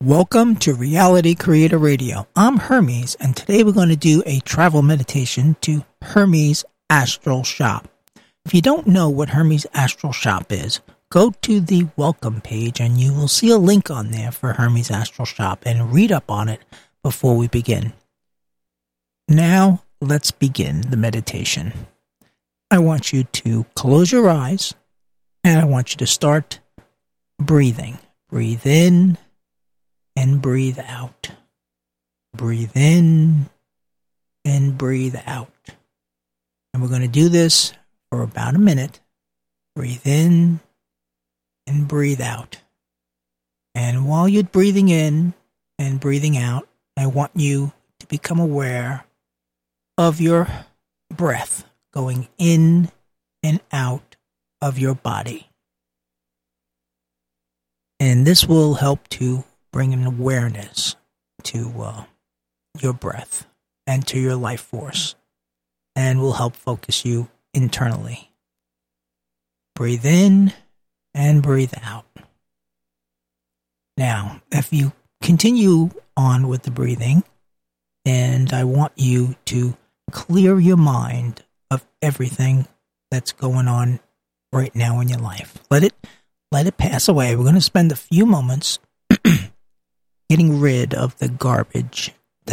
Welcome to Reality Creator Radio. I'm Hermes, and today we're going to do a travel meditation to Hermes Astral Shop. If you don't know what Hermes Astral Shop is, go to the welcome page and you will see a link on there for Hermes Astral Shop and read up on it before we begin. Now, let's begin the meditation. I want you to close your eyes and I want you to start breathing. Breathe in and breathe out. Breathe in and breathe out. And we're going to do this for about a minute. Breathe in and breathe out. And while you're breathing in and breathing out, I want you to become aware of your breath going in and out of your body. And this will help to bring an awareness to your breath and to your life force, and will help focus you internally. Breathe in and breathe out. Now, if you continue on with the breathing, and I want you to clear your mind of everything that's going on right now in your life. Let it pass away. We're going to spend a few moments getting rid of the garbage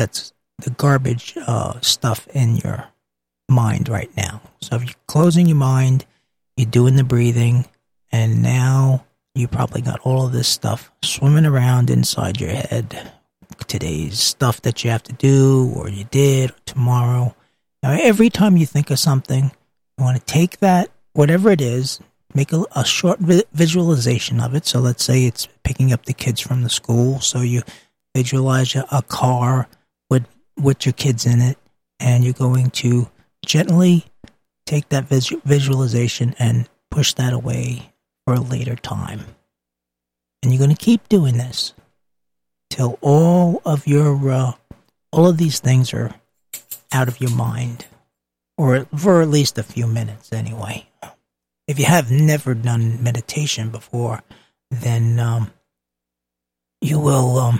stuff in your mind right now. So if you're closing your mind, you're doing the breathing, and now you probably got all of this stuff swimming around inside your head. Today's stuff that you have to do, or you did, or tomorrow. Now, every time you think of something, you want to take that, whatever it is, make a short visualization of it. So let's say it's picking up the kids from the school. So you visualize a car with your kids in it, and you're going to gently take that visualization and push that away for a later time. And you're going to keep doing this till all of these things are out of your mind, or for at least a few minutes anyway. If you have never done meditation before, then you will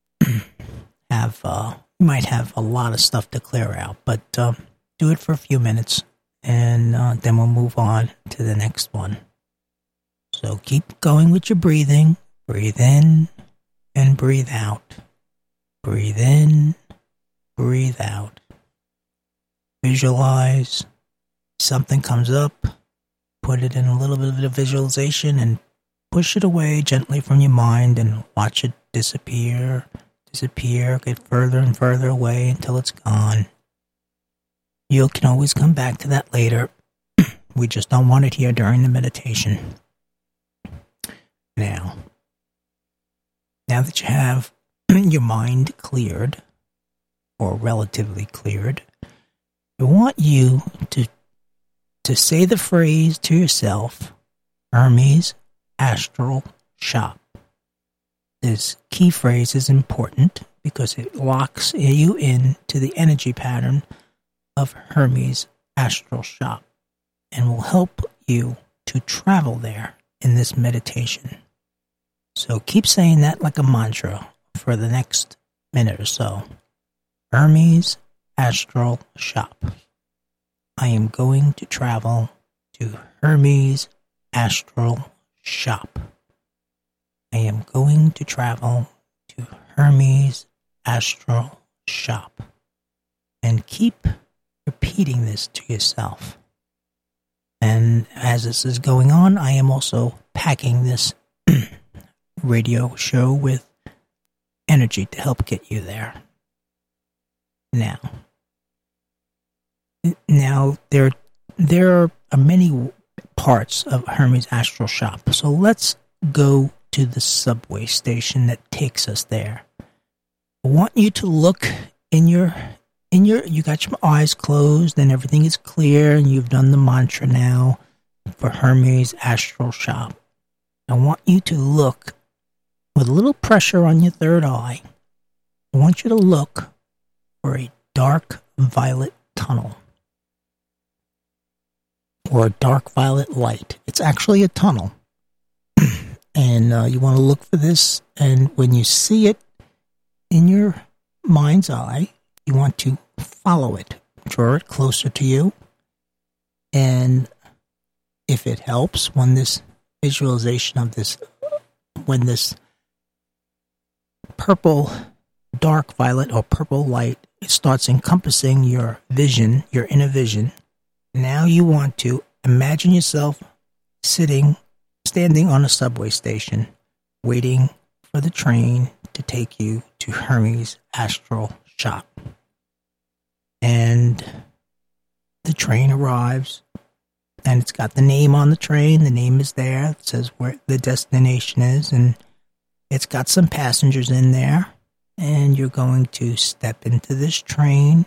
you might have a lot of stuff to clear out. But do it for a few minutes, and then we'll move on to the next one. So keep going with your breathing. Breathe in and breathe out. Breathe in, breathe out. Visualize something comes up. Put it in a little bit of a visualization and push it away gently from your mind and watch it disappear, get further and further away until it's gone. You can always come back to that later. We just don't want it here during the meditation. Now that you have your mind cleared, or relatively cleared, I want you to say the phrase to yourself, Hermes Astral Shop. This key phrase is important because it locks you in to the energy pattern of Hermes Astral Shop and will help you to travel there in this meditation. So keep saying that like a mantra for the next minute or so. Hermes Astral Shop. I am going to travel to Hermes Astral Shop. I am going to travel to Hermes Astral Shop. And keep repeating this to yourself. And as this is going on, I am also packing this radio show with energy to help get you there. Now, there are many parts of Hermes Astral Shop, so let's go to the subway station that takes us there. I want you to look you got your eyes closed and everything is clear, and you've done the mantra now for Hermes Astral Shop. I want you to look with a little pressure on your third eye. I want you to look for a dark violet tunnel, or a dark violet light. It's actually a tunnel. And you want to look for this. And when you see it in your mind's eye, you want to follow it, draw it closer to you. And if it helps, when this visualization of this, when this purple, dark violet or purple light, it starts encompassing your vision, your inner vision. Now you want to imagine yourself standing on a subway station, waiting for the train to take you to Hermes Astral Shop. And the train arrives, and it's got the name on the train. The name is there. It says where the destination is, and it's got some passengers in there. And you're going to step into this train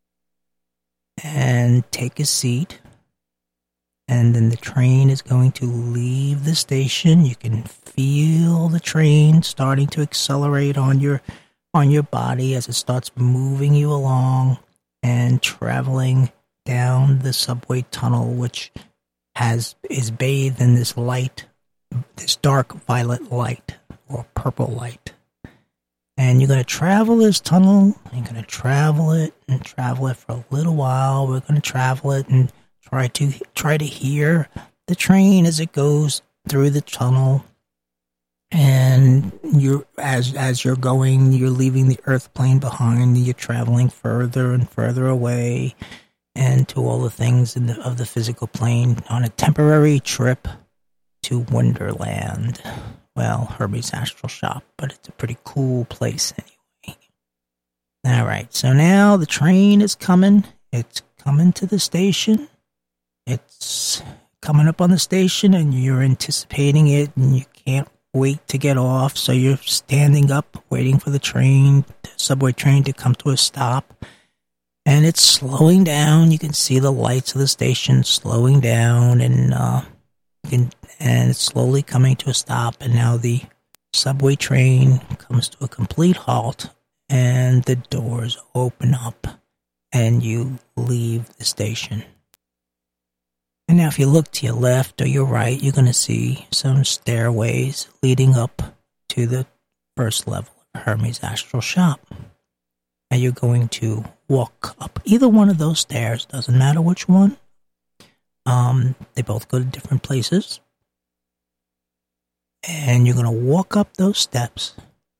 and take a seat. And then the train is going to leave the station. You can feel the train starting to accelerate on your body as it starts moving you along and traveling down the subway tunnel, which is bathed in this light, this dark violet light or purple light. And you're going to travel this tunnel. You're going to travel it for a little while. We're going to travel it and try to hear the train as it goes through the tunnel. And as you're going, you're leaving the earth plane behind. You're traveling further and further away, and to all the things of the physical plane on a temporary trip to Wonderland. Well, Hermes Astral Shop, but it's a pretty cool place anyway. All right, so now the train is coming. It's coming to the station. It's coming up on the station, and you're anticipating it, and you can't wait to get off. So you're standing up, waiting for the subway train to come to a stop. And it's slowing down. You can see the lights of the station slowing down, and it's slowly coming to a stop. And now the subway train comes to a complete halt, and the doors open up, and you leave the station. And now if you look to your left or your right, you're going to see some stairways leading up to the first level of Hermes Astral Shop. And you're going to walk up either one of those stairs, doesn't matter which one. They both go to different places. And you're going to walk up those steps.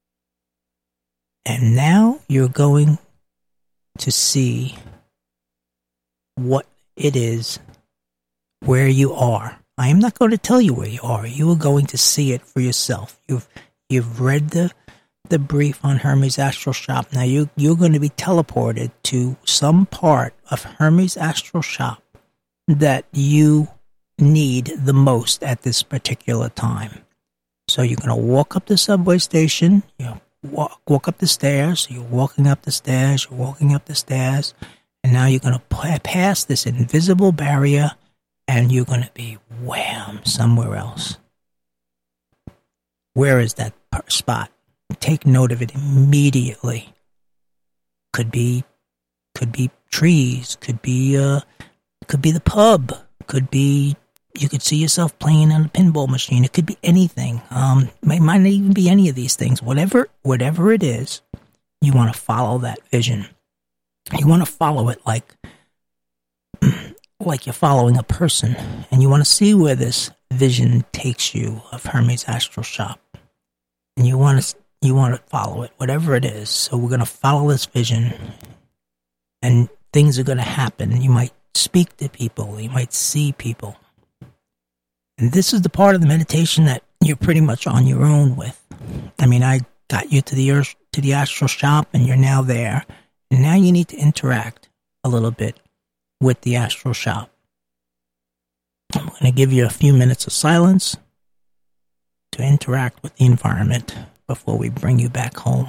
And now you're going to see what it is where you are. I am not going to tell you where you are. You are going to see it for yourself. You've read the brief on Hermes Astral Shop. Now you're going to be teleported to some part of Hermes Astral Shop that you need the most at this particular time. So you're going to walk up the subway station. You walk up the stairs. You're walking up the stairs. You're walking up the stairs. And now you're going to pass this invisible barrier, and you're going to be wham somewhere else. Where is that spot? Take note of it immediately. Could be trees. Could be the pub. Could be you could see yourself playing on a pinball machine. It could be anything. Might not even be any of these things. Whatever it is, you want to follow that vision. You want to follow it like you're following a person, and you want to see where this vision takes you of Hermes Astral Shop. And you want to follow it, whatever it is. So we're going to follow this vision, and things are going to happen. You might speak to people. You might see people. And this is the part of the meditation that you're pretty much on your own with. I mean, I got you to the astral shop, and you're now there. And now you need to interact a little bit with the astral shop. I'm going to give you a few minutes of silence to interact with the environment before we bring you back home.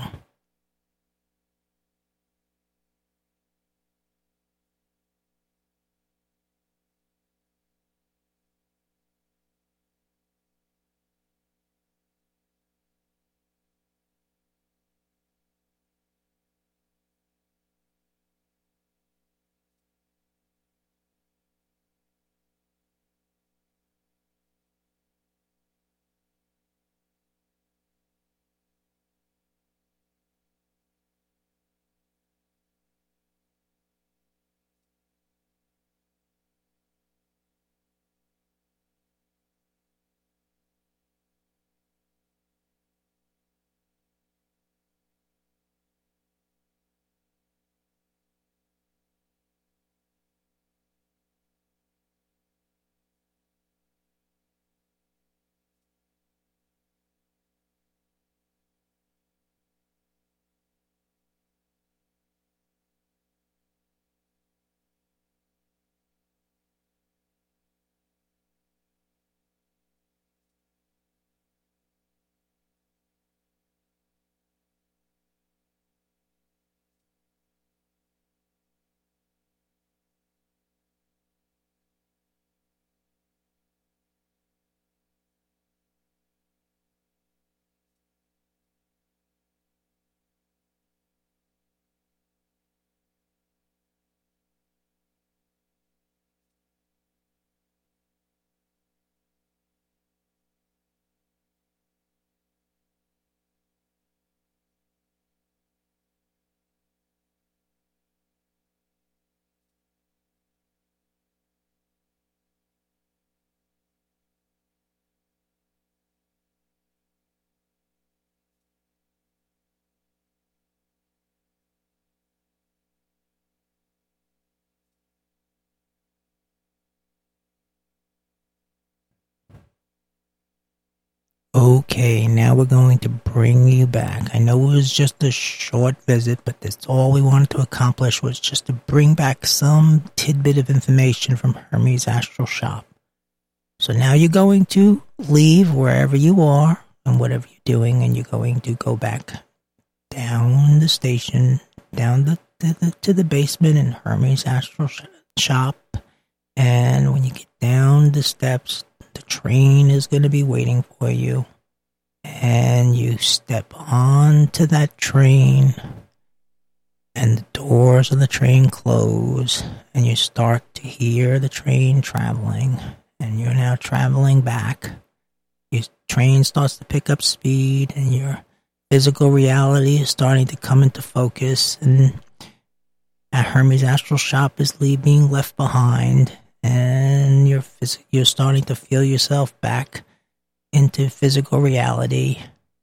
Okay, now we're going to bring you back. I know it was just a short visit, but that's all we wanted to accomplish was just to bring back some tidbit of information from Hermes Astral Shop. So now you're going to leave wherever you are and whatever you're doing, and you're going to go back down the station, down to the basement in Hermes Astral Shop. And when you get down the steps, the train is going to be waiting for you. And you step onto that train, and the doors of the train close, and you start to hear the train traveling, and you're now traveling back. Your train starts to pick up speed, and your physical reality is starting to come into focus, and Hermes Astral Shop is being left behind, and you're starting to feel yourself back into physical reality.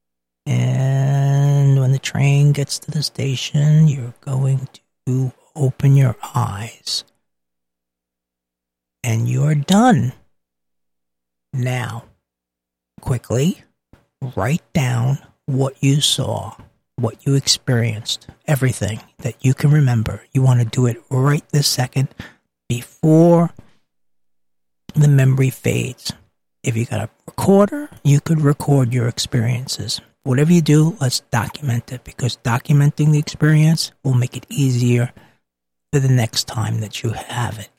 And when the train gets to the station, you're going to open your eyes. And you're done. Now, quickly, write down what you saw, what you experienced, everything that you can remember. You want to do it right this second before the memory fades. If you got a recorder, you could record your experiences. Whatever you do, let's document it, because documenting the experience will make it easier for the next time that you have it.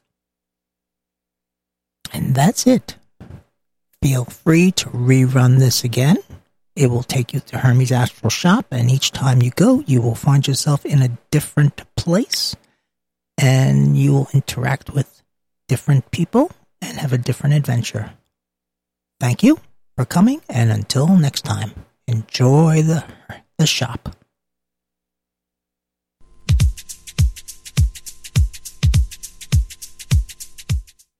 And that's it. Feel free to rerun this again. It will take you to Hermes Astral Shop, and each time you go, you will find yourself in a different place, and you will interact with different people and have a different adventure. Thank you for coming, and until next time, enjoy the shop.